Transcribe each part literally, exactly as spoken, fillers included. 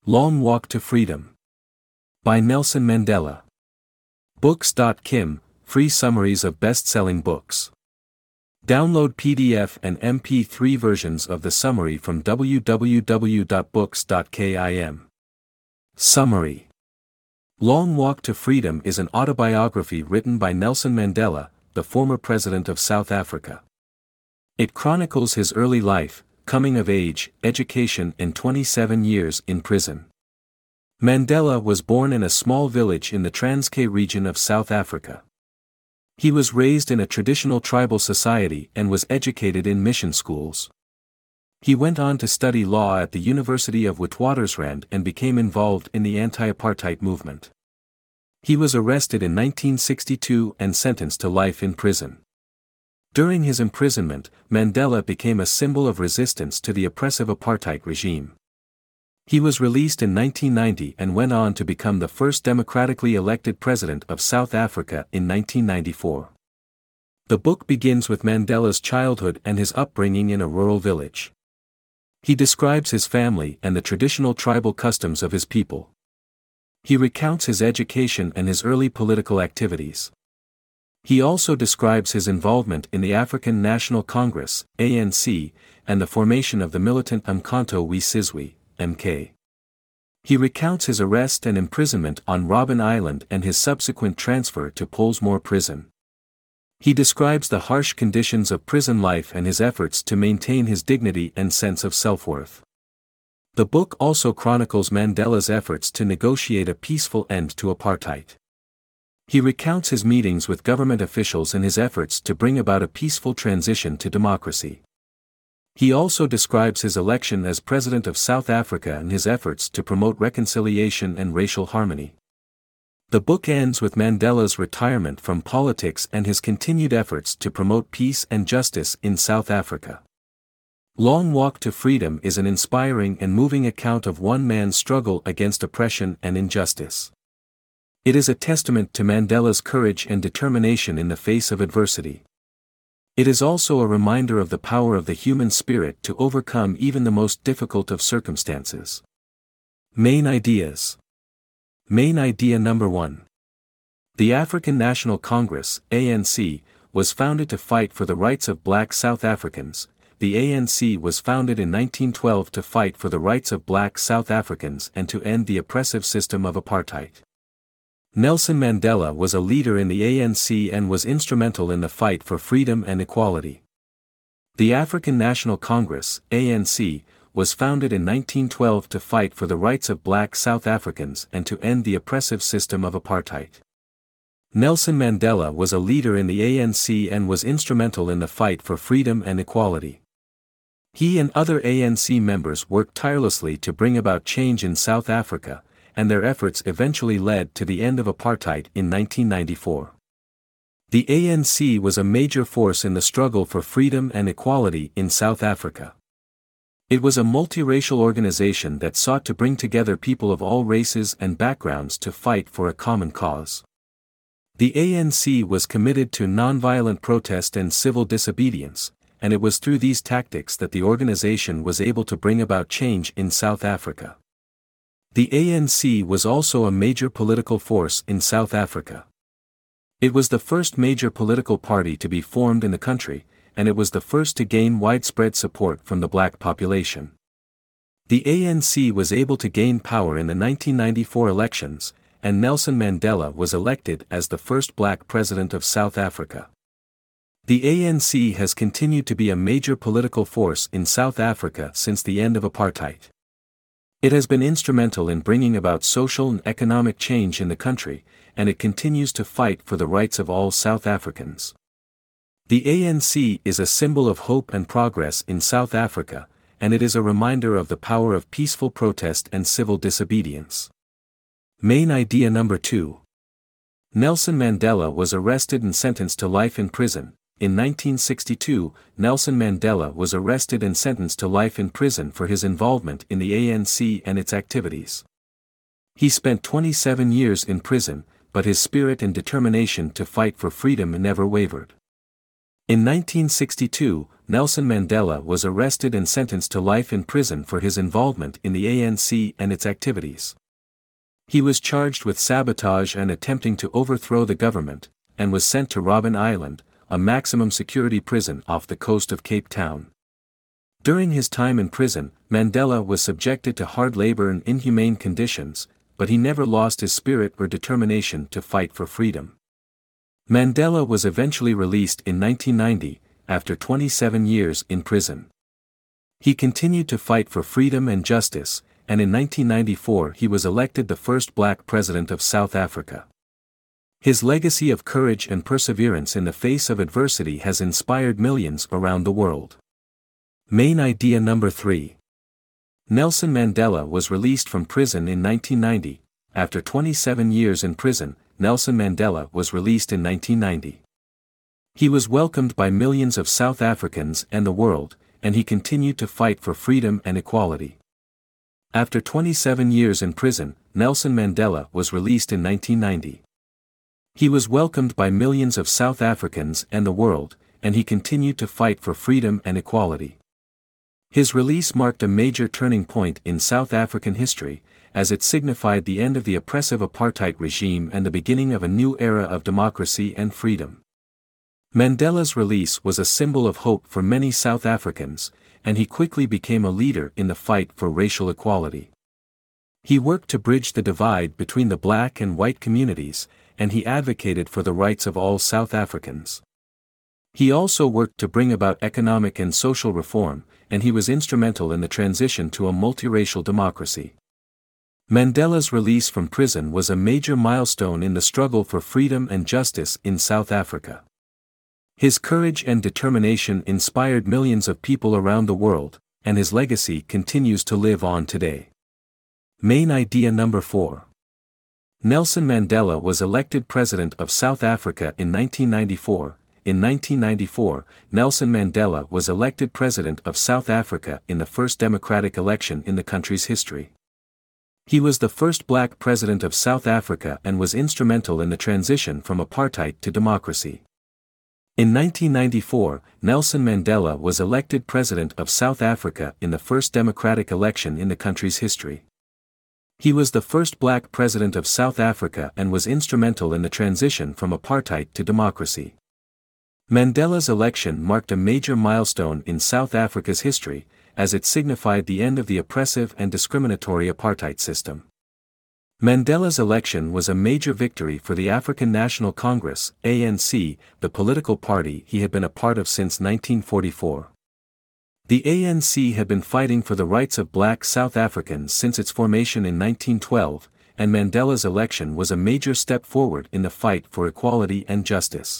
Long Walk to Freedom. By Nelson Mandela. Books dot kim, free summaries of best-selling books. Download P D F and M P three versions of the summary from w w w dot books dot kim. Summary. Long Walk to Freedom is an autobiography written by Nelson Mandela, the former president of South Africa. It chronicles his early life, coming of age, education and twenty-seven years in prison. Mandela was born in a small village in the Transkei region of South Africa. He was raised in a traditional tribal society and was educated in mission schools. He went on to study law at the University of Witwatersrand and became involved in the anti-apartheid movement. He was arrested in nineteen sixty-two and sentenced to life in prison. During his imprisonment, Mandela became a symbol of resistance to the oppressive apartheid regime. He was released in nineteen ninety and went on to become the first democratically elected president of South Africa in nineteen ninety-four. The book begins with Mandela's childhood and his upbringing in a rural village. He describes his family and the traditional tribal customs of his people. He recounts his education and his early political activities. He also describes his involvement in the African National Congress, A N C, and the formation of the militant Umkhonto we Sizwe, M K. He recounts his arrest and imprisonment on Robben Island and his subsequent transfer to Pollsmoor Prison. He describes the harsh conditions of prison life and his efforts to maintain his dignity and sense of self-worth. The book also chronicles Mandela's efforts to negotiate a peaceful end to apartheid. He recounts his meetings with government officials and his efforts to bring about a peaceful transition to democracy. He also describes his election as President of South Africa and his efforts to promote reconciliation and racial harmony. The book ends with Mandela's retirement from politics and his continued efforts to promote peace and justice in South Africa. Long Walk to Freedom is an inspiring and moving account of one man's struggle against oppression and injustice. It is a testament to Mandela's courage and determination in the face of adversity. It is also a reminder of the power of the human spirit to overcome even the most difficult of circumstances. Main ideas. Main idea number one. The African National Congress, A N C, was founded to fight for the rights of black South Africans. The A N C was founded in nineteen twelve to fight for the rights of black South Africans and to end the oppressive system of apartheid. Nelson Mandela was a leader in the A N C and was instrumental in the fight for freedom and equality. The African National Congress, A N C, was founded in nineteen twelve to fight for the rights of black South Africans and to end the oppressive system of apartheid. Nelson Mandela was a leader in the A N C and was instrumental in the fight for freedom and equality. He and other A N C members worked tirelessly to bring about change in South Africa, and their efforts eventually led to the end of apartheid in nineteen ninety-four. The A N C was a major force in the struggle for freedom and equality in South Africa. It was a multiracial organization that sought to bring together people of all races and backgrounds to fight for a common cause. The A N C was committed to nonviolent protest and civil disobedience, and it was through these tactics that the organization was able to bring about change in South Africa. The A N C was also a major political force in South Africa. It was the first major political party to be formed in the country, and it was the first to gain widespread support from the black population. The A N C was able to gain power in the nineteen ninety-four elections, and Nelson Mandela was elected as the first black president of South Africa. The A N C has continued to be a major political force in South Africa since the end of apartheid. It has been instrumental in bringing about social and economic change in the country, and it continues to fight for the rights of all South Africans. The A N C is a symbol of hope and progress in South Africa, and it is a reminder of the power of peaceful protest and civil disobedience. Main idea number two. Nelson Mandela was arrested and sentenced to life in prison. In nineteen sixty-two, Nelson Mandela was arrested and sentenced to life in prison for his involvement in the A N C and its activities. He spent twenty-seven years in prison, but his spirit and determination to fight for freedom never wavered. In nineteen sixty-two, Nelson Mandela was arrested and sentenced to life in prison for his involvement in the A N C and its activities. He was charged with sabotage and attempting to overthrow the government, and was sent to Robben Island, a maximum security prison off the coast of Cape Town. During his time in prison, Mandela was subjected to hard labor and inhumane conditions, but he never lost his spirit or determination to fight for freedom. Mandela was eventually released in nineteen ninety, after twenty-seven years in prison. He continued to fight for freedom and justice, and in nineteen ninety-four he was elected the first black president of South Africa. His legacy of courage and perseverance in the face of adversity has inspired millions around the world. Main idea number three. Nelson Mandela was released from prison in nineteen ninety. After twenty-seven years in prison, Nelson Mandela was released in nineteen ninety. He was welcomed by millions of South Africans and the world, and he continued to fight for freedom and equality. After twenty-seven years in prison, Nelson Mandela was released in nineteen ninety. He was welcomed by millions of South Africans and the world, and he continued to fight for freedom and equality. His release marked a major turning point in South African history, as it signified the end of the oppressive apartheid regime and the beginning of a new era of democracy and freedom. Mandela's release was a symbol of hope for many South Africans, and he quickly became a leader in the fight for racial equality. He worked to bridge the divide between the black and white communities, and he advocated for the rights of all South Africans. He also worked to bring about economic and social reform, and he was instrumental in the transition to a multiracial democracy. Mandela's release from prison was a major milestone in the struggle for freedom and justice in South Africa. His courage and determination inspired millions of people around the world, and his legacy continues to live on today. Main idea number four. Nelson Mandela was elected President of South Africa in nineteen ninety-four. In nineteen ninety-four, Nelson Mandela was elected President of South Africa in the first democratic election in the country's history. He was the first black president of South Africa and was instrumental in the transition from apartheid to democracy. In nineteen ninety-four, Nelson Mandela was elected President of South Africa in the first democratic election in the country's history. He was the first black president of South Africa and was instrumental in the transition from apartheid to democracy. Mandela's election marked a major milestone in South Africa's history, as it signified the end of the oppressive and discriminatory apartheid system. Mandela's election was a major victory for the African National Congress, A N C, the political party he had been a part of since nineteen forty-four. The A N C had been fighting for the rights of black South Africans since its formation in nineteen twelve, and Mandela's election was a major step forward in the fight for equality and justice.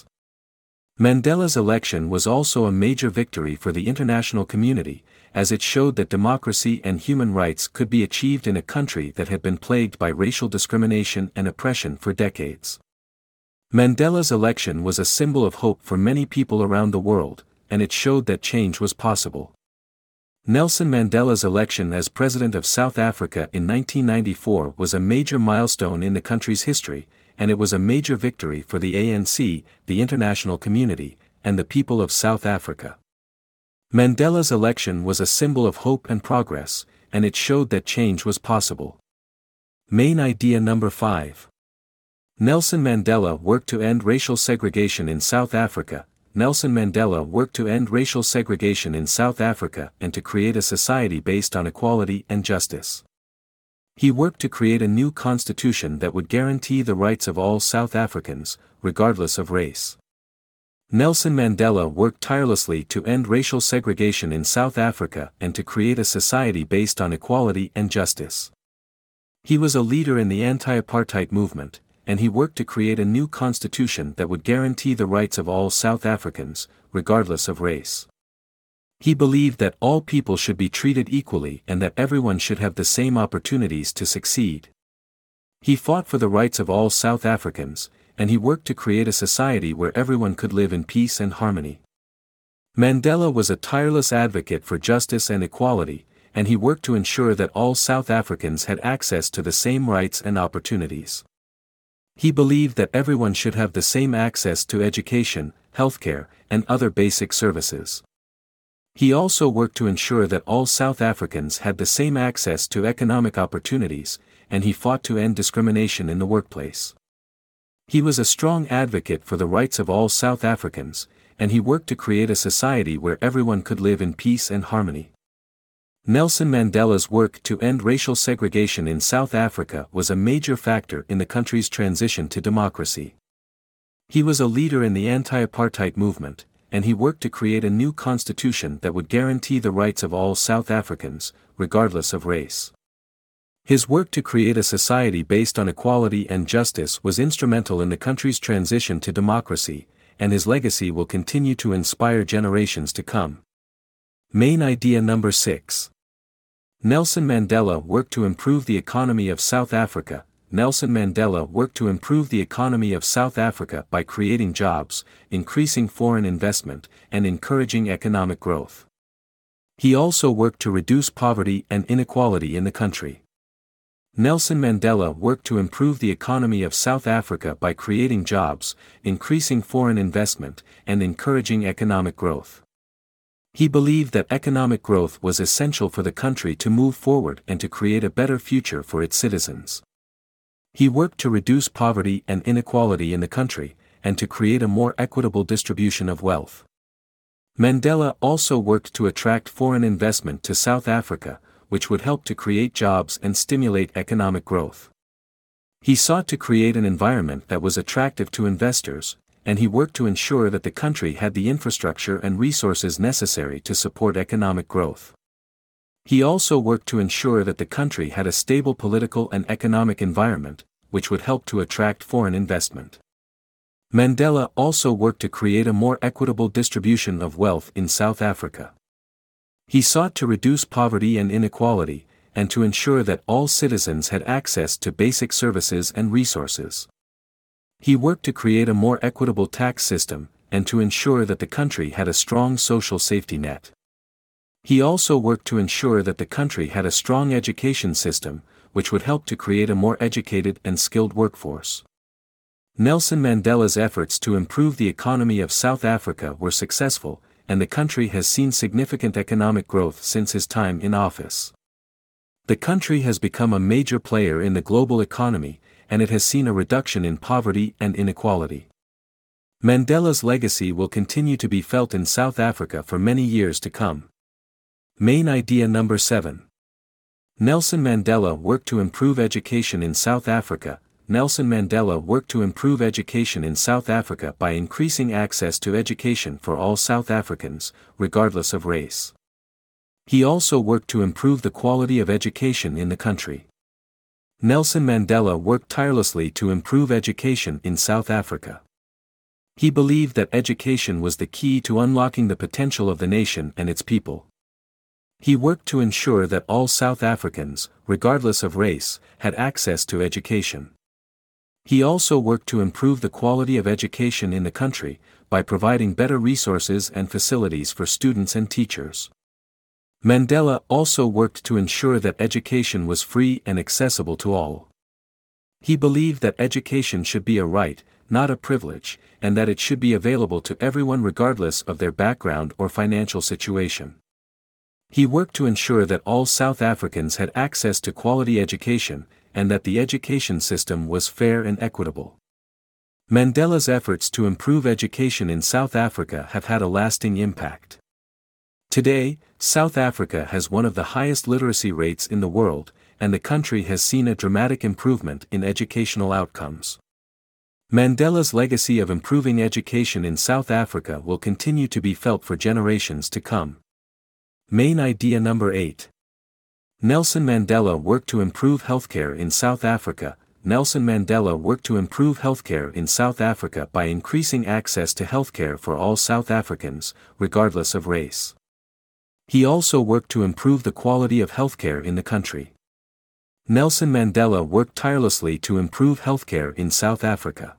Mandela's election was also a major victory for the international community, as it showed that democracy and human rights could be achieved in a country that had been plagued by racial discrimination and oppression for decades. Mandela's election was a symbol of hope for many people around the world, and it showed that change was possible. Nelson Mandela's election as President of South Africa in nineteen ninety-four was a major milestone in the country's history, and it was a major victory for the A N C, the international community, and the people of South Africa. Mandela's election was a symbol of hope and progress, and it showed that change was possible. Main idea number five. Nelson Mandela worked to end racial segregation in South Africa. Nelson Mandela worked to end racial segregation in South Africa and to create a society based on equality and justice. He worked to create a new constitution that would guarantee the rights of all South Africans, regardless of race. Nelson Mandela worked tirelessly to end racial segregation in South Africa and to create a society based on equality and justice. He was a leader in the anti-apartheid movement, and he worked to create a new constitution that would guarantee the rights of all South Africans, regardless of race. He believed that all people should be treated equally and that everyone should have the same opportunities to succeed. He fought for the rights of all South Africans, and he worked to create a society where everyone could live in peace and harmony. Mandela was a tireless advocate for justice and equality, and he worked to ensure that all South Africans had access to the same rights and opportunities. He believed that everyone should have the same access to education, healthcare, and other basic services. He also worked to ensure that all South Africans had the same access to economic opportunities, and he fought to end discrimination in the workplace. He was a strong advocate for the rights of all South Africans, and he worked to create a society where everyone could live in peace and harmony. Nelson Mandela's work to end racial segregation in South Africa was a major factor in the country's transition to democracy. He was a leader in the anti-apartheid movement, and he worked to create a new constitution that would guarantee the rights of all South Africans, regardless of race. His work to create a society based on equality and justice was instrumental in the country's transition to democracy, and his legacy will continue to inspire generations to come. Main idea number six. Nelson Mandela worked to improve the economy of South Africa. Nelson Mandela worked to improve the economy of South Africa by creating jobs, increasing foreign investment, and encouraging economic growth. He also worked to reduce poverty and inequality in the country. Nelson Mandela worked to improve the economy of South Africa by creating jobs, increasing foreign investment, and encouraging economic growth. He believed that economic growth was essential for the country to move forward and to create a better future for its citizens. He worked to reduce poverty and inequality in the country, and to create a more equitable distribution of wealth. Mandela also worked to attract foreign investment to South Africa, which would help to create jobs and stimulate economic growth. He sought to create an environment that was attractive to investors, and he worked to ensure that the country had the infrastructure and resources necessary to support economic growth. He also worked to ensure that the country had a stable political and economic environment, which would help to attract foreign investment. Mandela also worked to create a more equitable distribution of wealth in South Africa. He sought to reduce poverty and inequality, and to ensure that all citizens had access to basic services and resources. He worked to create a more equitable tax system, and to ensure that the country had a strong social safety net. He also worked to ensure that the country had a strong education system, which would help to create a more educated and skilled workforce. Nelson Mandela's efforts to improve the economy of South Africa were successful, and the country has seen significant economic growth since his time in office. The country has become a major player in the global economy, and it has seen a reduction in poverty and inequality. Mandela's legacy will continue to be felt in South Africa for many years to come. Main idea number seven. Nelson Mandela worked to improve education in South Africa. Nelson Mandela worked to improve education in South Africa by increasing access to education for all South Africans, regardless of race. He also worked to improve the quality of education in the country. Nelson Mandela worked tirelessly to improve education in South Africa. He believed that education was the key to unlocking the potential of the nation and its people. He worked to ensure that all South Africans, regardless of race, had access to education. He also worked to improve the quality of education in the country, by providing better resources and facilities for students and teachers. Mandela also worked to ensure that education was free and accessible to all. He believed that education should be a right, not a privilege, and that it should be available to everyone regardless of their background or financial situation. He worked to ensure that all South Africans had access to quality education, and that the education system was fair and equitable. Mandela's efforts to improve education in South Africa have had a lasting impact. Today, South Africa has one of the highest literacy rates in the world, and the country has seen a dramatic improvement in educational outcomes. Mandela's legacy of improving education in South Africa will continue to be felt for generations to come. Main idea number eight. Nelson Mandela worked to improve healthcare in South Africa. Nelson Mandela worked to improve healthcare in South Africa by increasing access to healthcare for all South Africans, regardless of race. He also worked to improve the quality of healthcare in the country. Nelson Mandela worked tirelessly to improve healthcare in South Africa.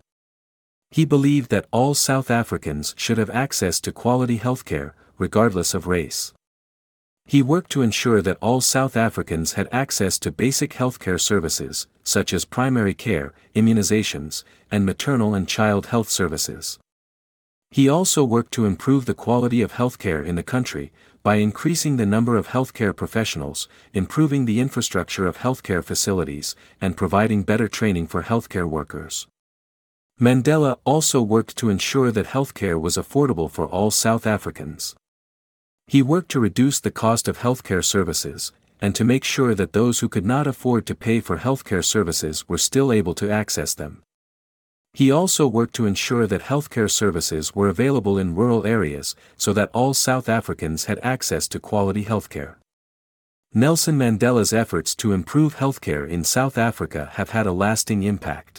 He believed that all South Africans should have access to quality healthcare, regardless of race. He worked to ensure that all South Africans had access to basic healthcare services, such as primary care, immunizations, and maternal and child health services. He also worked to improve the quality of healthcare in the country, by increasing the number of healthcare professionals, improving the infrastructure of healthcare facilities, and providing better training for healthcare workers. Mandela also worked to ensure that healthcare was affordable for all South Africans. He worked to reduce the cost of healthcare services, and to make sure that those who could not afford to pay for healthcare services were still able to access them. He also worked to ensure that healthcare services were available in rural areas, so that all South Africans had access to quality healthcare. Nelson Mandela's efforts to improve healthcare in South Africa have had a lasting impact.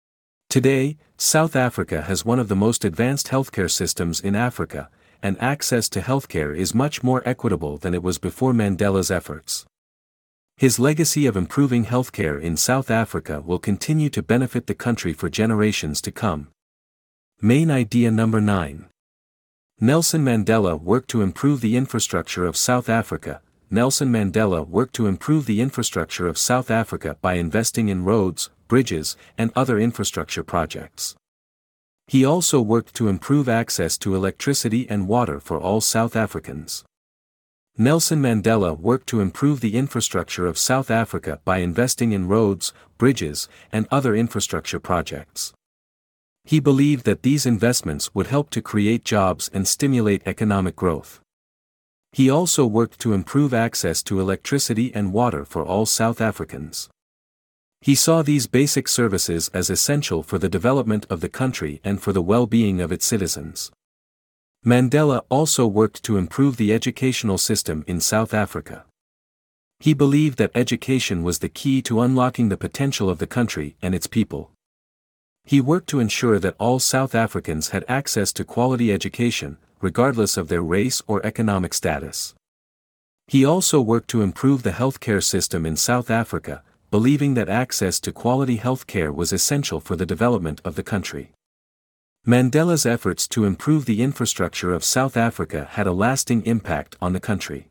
Today, South Africa has one of the most advanced healthcare systems in Africa, and access to healthcare is much more equitable than it was before Mandela's efforts. His legacy of improving healthcare in South Africa will continue to benefit the country for generations to come. Main idea number nine. Nelson Mandela worked to improve the infrastructure of South Africa. Nelson Mandela worked to improve the infrastructure of South Africa by investing in roads, bridges, and other infrastructure projects. He also worked to improve access to electricity and water for all South Africans. Nelson Mandela worked to improve the infrastructure of South Africa by investing in roads, bridges, and other infrastructure projects. He believed that these investments would help to create jobs and stimulate economic growth. He also worked to improve access to electricity and water for all South Africans. He saw these basic services as essential for the development of the country and for the well-being of its citizens. Mandela also worked to improve the educational system in South Africa. He believed that education was the key to unlocking the potential of the country and its people. He worked to ensure that all South Africans had access to quality education, regardless of their race or economic status. He also worked to improve the healthcare system in South Africa, believing that access to quality healthcare was essential for the development of the country. Mandela's efforts to improve the infrastructure of South Africa had a lasting impact on the country.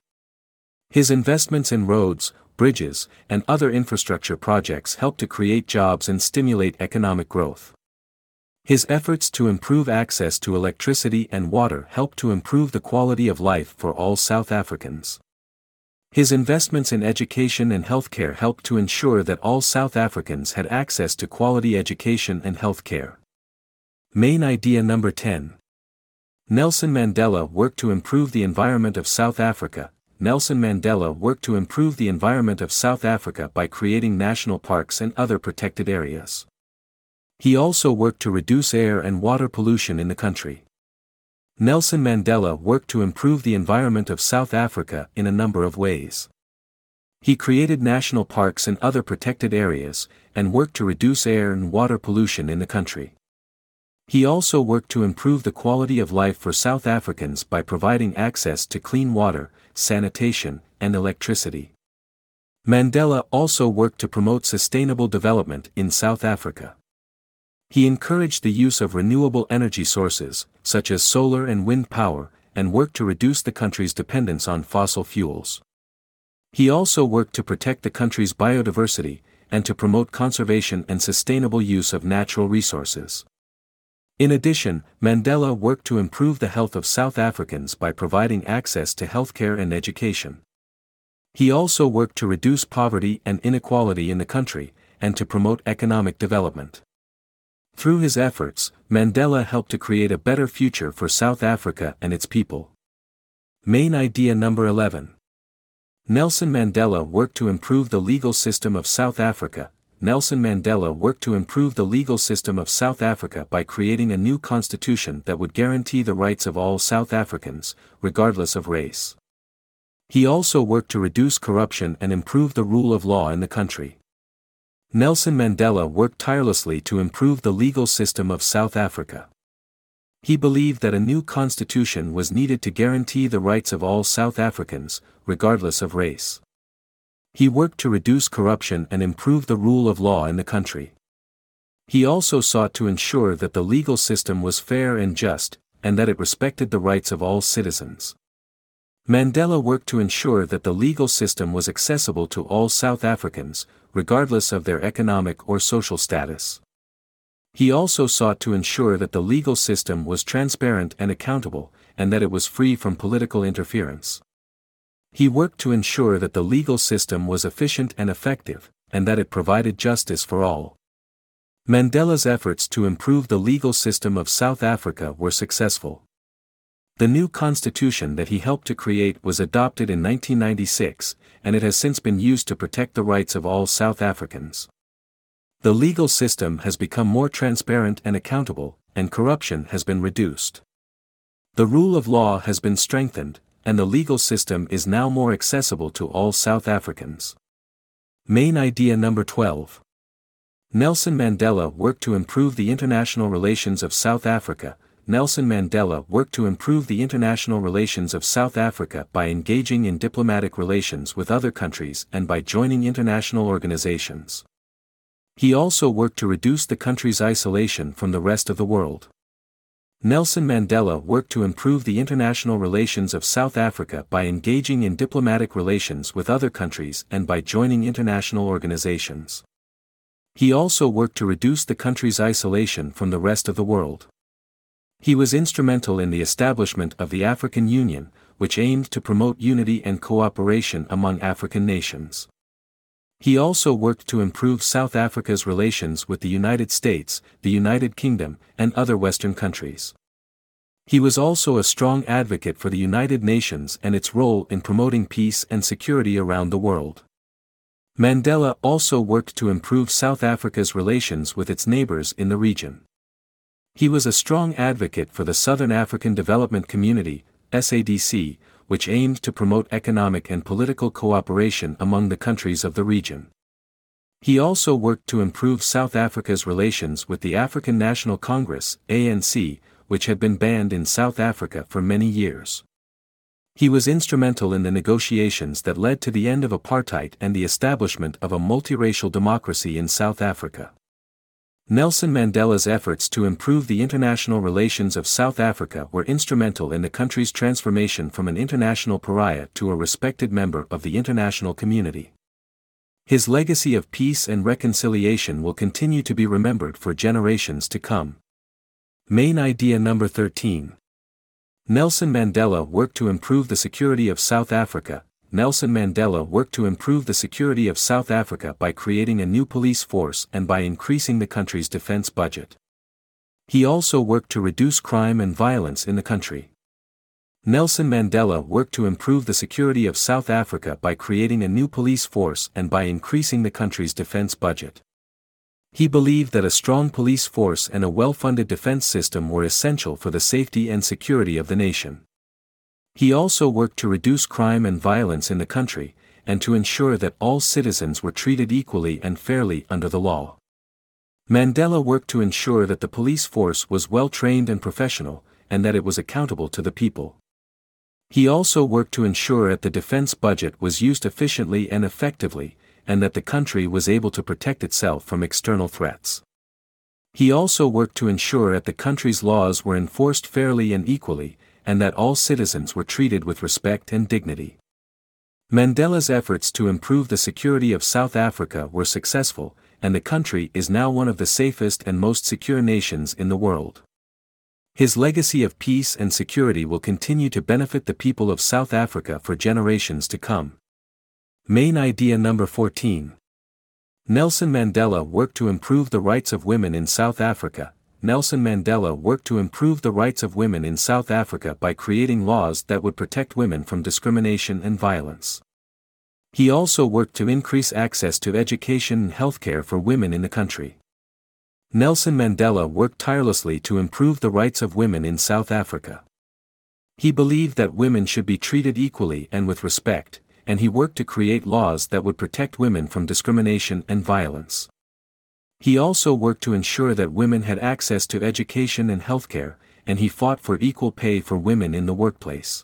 His investments in roads, bridges, and other infrastructure projects helped to create jobs and stimulate economic growth. His efforts to improve access to electricity and water helped to improve the quality of life for all South Africans. His investments in education and healthcare helped to ensure that all South Africans had access to quality education and healthcare. Main idea number ten. Nelson Mandela worked to improve the environment of South Africa. Nelson Mandela worked to improve the environment of South Africa by creating national parks and other protected areas. He also worked to reduce air and water pollution in the country. Nelson Mandela worked to improve the environment of South Africa in a number of ways. He created national parks and other protected areas, and worked to reduce air and water pollution in the country. He also worked to improve the quality of life for South Africans by providing access to clean water, sanitation, and electricity. Mandela also worked to promote sustainable development in South Africa. He encouraged the use of renewable energy sources, such as solar and wind power, and worked to reduce the country's dependence on fossil fuels. He also worked to protect the country's biodiversity, and to promote conservation and sustainable use of natural resources. In addition, Mandela worked to improve the health of South Africans by providing access to healthcare and education. He also worked to reduce poverty and inequality in the country, and to promote economic development. Through his efforts, Mandela helped to create a better future for South Africa and its people. Main idea number eleven. Nelson Mandela worked to improve the legal system of South Africa. Nelson Mandela worked to improve the legal system of South Africa by creating a new constitution that would guarantee the rights of all South Africans, regardless of race. He also worked to reduce corruption and improve the rule of law in the country. Nelson Mandela worked tirelessly to improve the legal system of South Africa. He believed that a new constitution was needed to guarantee the rights of all South Africans, regardless of race. He worked to reduce corruption and improve the rule of law in the country. He also sought to ensure that the legal system was fair and just, and that it respected the rights of all citizens. Mandela worked to ensure that the legal system was accessible to all South Africans, regardless of their economic or social status. He also sought to ensure that the legal system was transparent and accountable, and that it was free from political interference. He worked to ensure that the legal system was efficient and effective, and that it provided justice for all. Mandela's efforts to improve the legal system of South Africa were successful. The new constitution that he helped to create was adopted in nineteen ninety-six, and it has since been used to protect the rights of all South Africans. The legal system has become more transparent and accountable, and corruption has been reduced. The rule of law has been strengthened, and the legal system is now more accessible to all South Africans. Main idea number twelve. Nelson Mandela worked to improve the international relations of South Africa. Nelson Mandela worked to improve the international relations of South Africa by engaging in diplomatic relations with other countries and by joining international organizations. He also worked to reduce the country's isolation from the rest of the world. Nelson Mandela worked to improve the international relations of South Africa by engaging in diplomatic relations with other countries and by joining international organizations. He also worked to reduce the country's isolation from the rest of the world. He was instrumental in the establishment of the African Union, which aimed to promote unity and cooperation among African nations. He also worked to improve South Africa's relations with the United States, the United Kingdom, and other Western countries. He was also a strong advocate for the United Nations and its role in promoting peace and security around the world. Mandela also worked to improve South Africa's relations with its neighbors in the region. He was a strong advocate for the Southern African Development Community, S A D C, which aimed to promote economic and political cooperation among the countries of the region. He also worked to improve South Africa's relations with the African National Congress, A N C, which had been banned in South Africa for many years. He was instrumental in the negotiations that led to the end of apartheid and the establishment of a multiracial democracy in South Africa. Nelson Mandela's efforts to improve the international relations of South Africa were instrumental in the country's transformation from an international pariah to a respected member of the international community. His legacy of peace and reconciliation will continue to be remembered for generations to come. Main idea number thirteen. Nelson Mandela worked to improve the security of South Africa. Nelson Mandela worked to improve the security of South Africa by creating a new police force and by increasing the country's defense budget. He also worked to reduce crime and violence in the country. Nelson Mandela worked to improve the security of South Africa by creating a new police force and by increasing the country's defense budget. He believed that a strong police force and a well-funded defense system were essential for the safety and security of the nation. He also worked to reduce crime and violence in the country, and to ensure that all citizens were treated equally and fairly under the law. Mandela worked to ensure that the police force was well-trained and professional, and that it was accountable to the people. He also worked to ensure that the defense budget was used efficiently and effectively, and that the country was able to protect itself from external threats. He also worked to ensure that the country's laws were enforced fairly and equally, and that all citizens were treated with respect and dignity. Mandela's efforts to improve the security of South Africa were successful, and the country is now one of the safest and most secure nations in the world. His legacy of peace and security will continue to benefit the people of South Africa for generations to come. Main idea number fourteen. Nelson Mandela worked to improve the rights of women in South Africa. Nelson Mandela worked to improve the rights of women in South Africa by creating laws that would protect women from discrimination and violence. He also worked to increase access to education and healthcare for women in the country. Nelson Mandela worked tirelessly to improve the rights of women in South Africa. He believed that women should be treated equally and with respect, and he worked to create laws that would protect women from discrimination and violence. He also worked to ensure that women had access to education and healthcare, and he fought for equal pay for women in the workplace.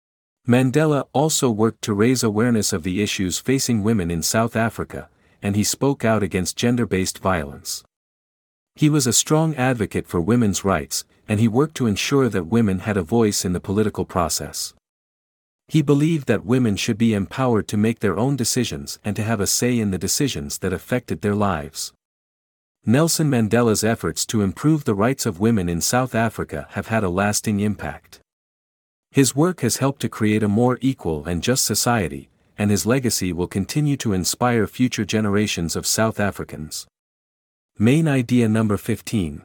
Mandela also worked to raise awareness of the issues facing women in South Africa, and he spoke out against gender-based violence. He was a strong advocate for women's rights, and he worked to ensure that women had a voice in the political process. He believed that women should be empowered to make their own decisions and to have a say in the decisions that affected their lives. Nelson Mandela's efforts to improve the rights of women in South Africa have had a lasting impact. His work has helped to create a more equal and just society, and his legacy will continue to inspire future generations of South Africans. Main idea number fifteen.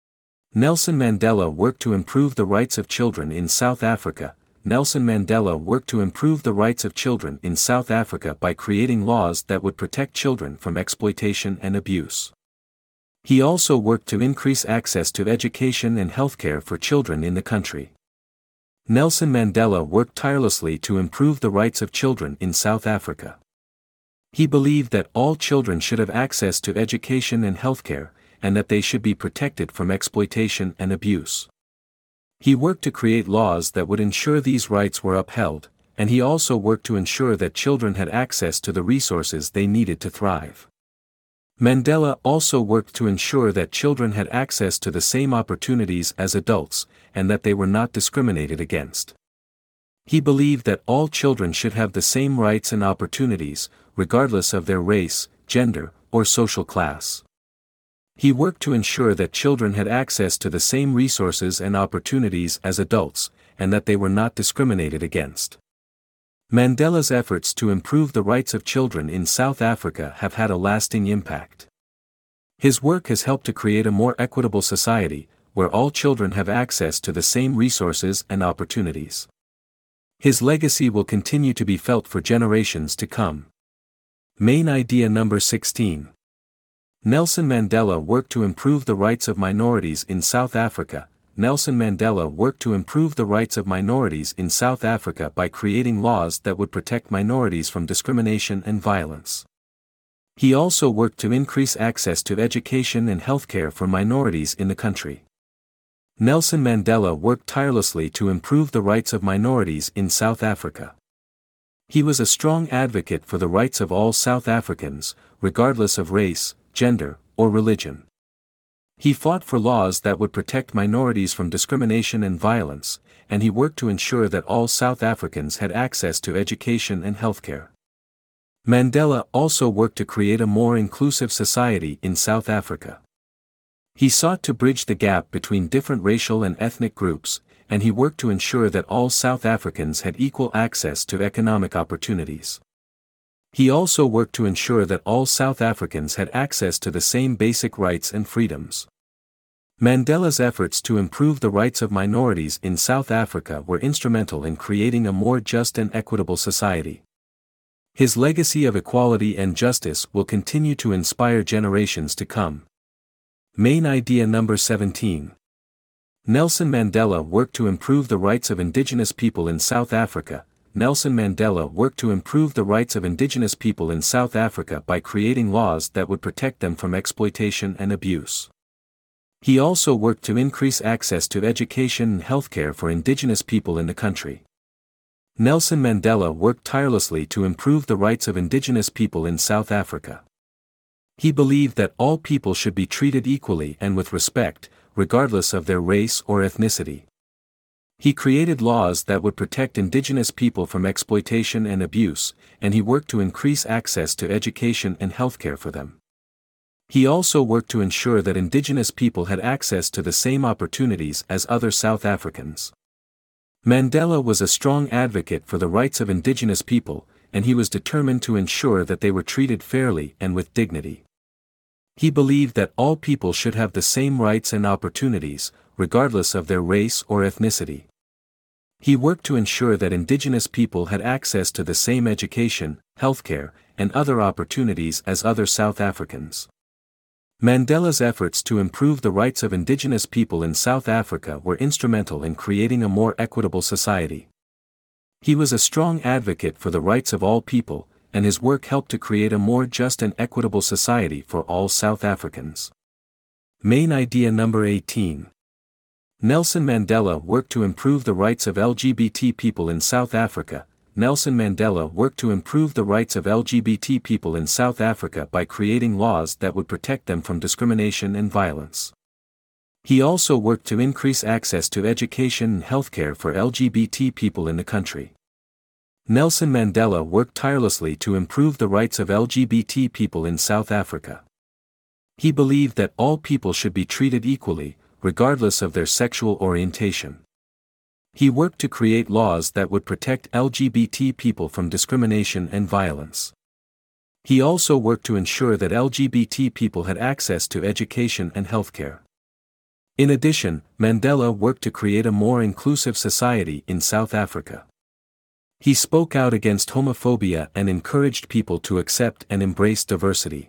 Nelson Mandela worked to improve the rights of children in South Africa. Nelson Mandela worked to improve the rights of children in South Africa by creating laws that would protect children from exploitation and abuse. He also worked to increase access to education and healthcare for children in the country. Nelson Mandela worked tirelessly to improve the rights of children in South Africa. He believed that all children should have access to education and healthcare, and that they should be protected from exploitation and abuse. He worked to create laws that would ensure these rights were upheld, and he also worked to ensure that children had access to the resources they needed to thrive. Mandela also worked to ensure that children had access to the same opportunities as adults, and that they were not discriminated against. He believed that all children should have the same rights and opportunities, regardless of their race, gender, or social class. He worked to ensure that children had access to the same resources and opportunities as adults, and that they were not discriminated against. Mandela's efforts to improve the rights of children in South Africa have had a lasting impact. His work has helped to create a more equitable society, where all children have access to the same resources and opportunities. His legacy will continue to be felt for generations to come. Main idea number sixteen. Nelson Mandela worked to improve the rights of minorities in South Africa. Nelson Mandela worked to improve the rights of minorities in South Africa by creating laws that would protect minorities from discrimination and violence. He also worked to increase access to education and healthcare for minorities in the country. Nelson Mandela worked tirelessly to improve the rights of minorities in South Africa. He was a strong advocate for the rights of all South Africans, regardless of race, gender, or religion. He fought for laws that would protect minorities from discrimination and violence, and he worked to ensure that all South Africans had access to education and healthcare. Mandela also worked to create a more inclusive society in South Africa. He sought to bridge the gap between different racial and ethnic groups, and he worked to ensure that all South Africans had equal access to economic opportunities. He also worked to ensure that all South Africans had access to the same basic rights and freedoms. Mandela's efforts to improve the rights of minorities in South Africa were instrumental in creating a more just and equitable society. His legacy of equality and justice will continue to inspire generations to come. Main idea number seventeen. Nelson Mandela worked to improve the rights of indigenous people in South Africa. Nelson Mandela worked to improve the rights of indigenous people in South Africa by creating laws that would protect them from exploitation and abuse. He also worked to increase access to education and healthcare for indigenous people in the country. Nelson Mandela worked tirelessly to improve the rights of indigenous people in South Africa. He believed that all people should be treated equally and with respect, regardless of their race or ethnicity. He created laws that would protect indigenous people from exploitation and abuse, and he worked to increase access to education and healthcare for them. He also worked to ensure that indigenous people had access to the same opportunities as other South Africans. Mandela was a strong advocate for the rights of indigenous people, and he was determined to ensure that they were treated fairly and with dignity. He believed that all people should have the same rights and opportunities, regardless of their race or ethnicity. He worked to ensure that indigenous people had access to the same education, healthcare, and other opportunities as other South Africans. Mandela's efforts to improve the rights of indigenous people in South Africa were instrumental in creating a more equitable society. He was a strong advocate for the rights of all people, and his work helped to create a more just and equitable society for all South Africans. Main idea number eighteen. Nelson Mandela worked to improve the rights of L G B T people in South Africa. Nelson Mandela worked to improve the rights of L G B T people in South Africa by creating laws that would protect them from discrimination and violence. He also worked to increase access to education and healthcare for L G B T people in the country. Nelson Mandela worked tirelessly to improve the rights of L G B T people in South Africa. He believed that all people should be treated equally, regardless of their sexual orientation. He worked to create laws that would protect L G B T people from discrimination and violence. He also worked to ensure that L G B T people had access to education and healthcare. In addition, Mandela worked to create a more inclusive society in South Africa. He spoke out against homophobia and encouraged people to accept and embrace diversity.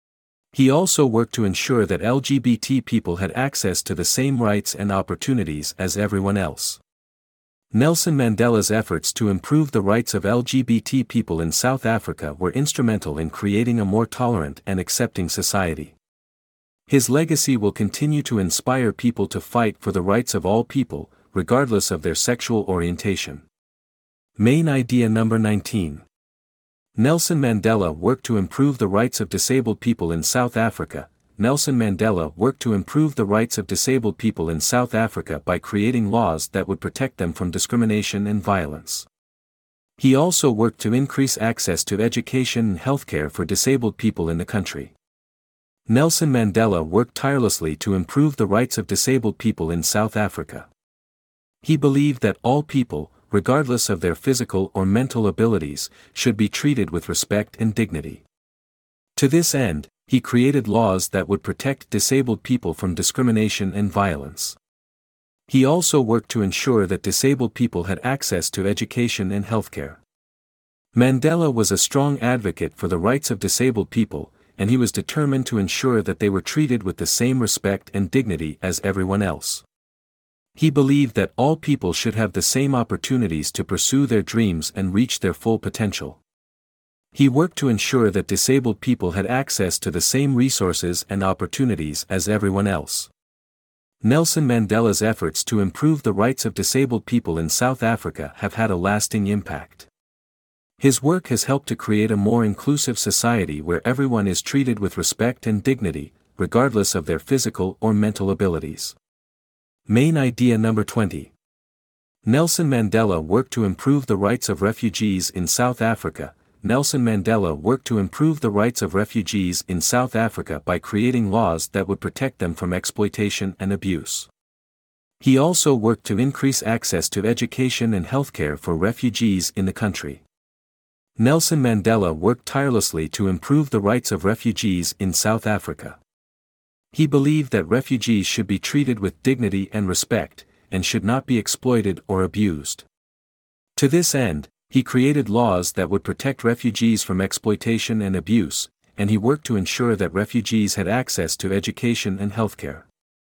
He also worked to ensure that L G B T people had access to the same rights and opportunities as everyone else. Nelson Mandela's efforts to improve the rights of L G B T people in South Africa were instrumental in creating a more tolerant and accepting society. His legacy will continue to inspire people to fight for the rights of all people, regardless of their sexual orientation. Main idea number nineteen. Nelson Mandela worked to improve the rights of disabled people in South Africa. Nelson Mandela worked to improve the rights of disabled people in South Africa by creating laws that would protect them from discrimination and violence. He also worked to increase access to education and healthcare for disabled people in the country. Nelson Mandela worked tirelessly to improve the rights of disabled people in South Africa. He believed that all people, regardless of their physical or mental abilities, should be treated with respect and dignity. To this end, he created laws that would protect disabled people from discrimination and violence. He also worked to ensure that disabled people had access to education and healthcare. Mandela was a strong advocate for the rights of disabled people, and he was determined to ensure that they were treated with the same respect and dignity as everyone else. He believed that all people should have the same opportunities to pursue their dreams and reach their full potential. He worked to ensure that disabled people had access to the same resources and opportunities as everyone else. Nelson Mandela's efforts to improve the rights of disabled people in South Africa have had a lasting impact. His work has helped to create a more inclusive society where everyone is treated with respect and dignity, regardless of their physical or mental abilities. Main idea number twenty. Nelson Mandela worked to improve the rights of refugees in South Africa. Nelson Mandela worked to improve the rights of refugees in South Africa by creating laws that would protect them from exploitation and abuse. He also worked to increase access to education and healthcare for refugees in the country. Nelson Mandela worked tirelessly to improve the rights of refugees in South Africa. He believed that refugees should be treated with dignity and respect, and should not be exploited or abused. To this end, he created laws that would protect refugees from exploitation and abuse, and he worked to ensure that refugees had access to education and healthcare.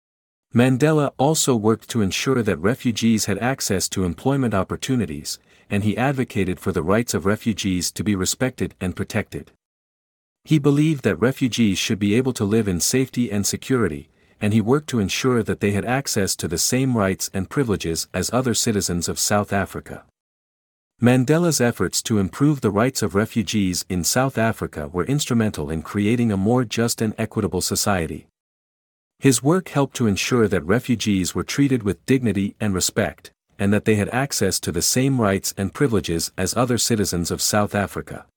Mandela also worked to ensure that refugees had access to employment opportunities, and he advocated for the rights of refugees to be respected and protected. He believed that refugees should be able to live in safety and security, and he worked to ensure that they had access to the same rights and privileges as other citizens of South Africa. Mandela's efforts to improve the rights of refugees in South Africa were instrumental in creating a more just and equitable society. His work helped to ensure that refugees were treated with dignity and respect, and that they had access to the same rights and privileges as other citizens of South Africa.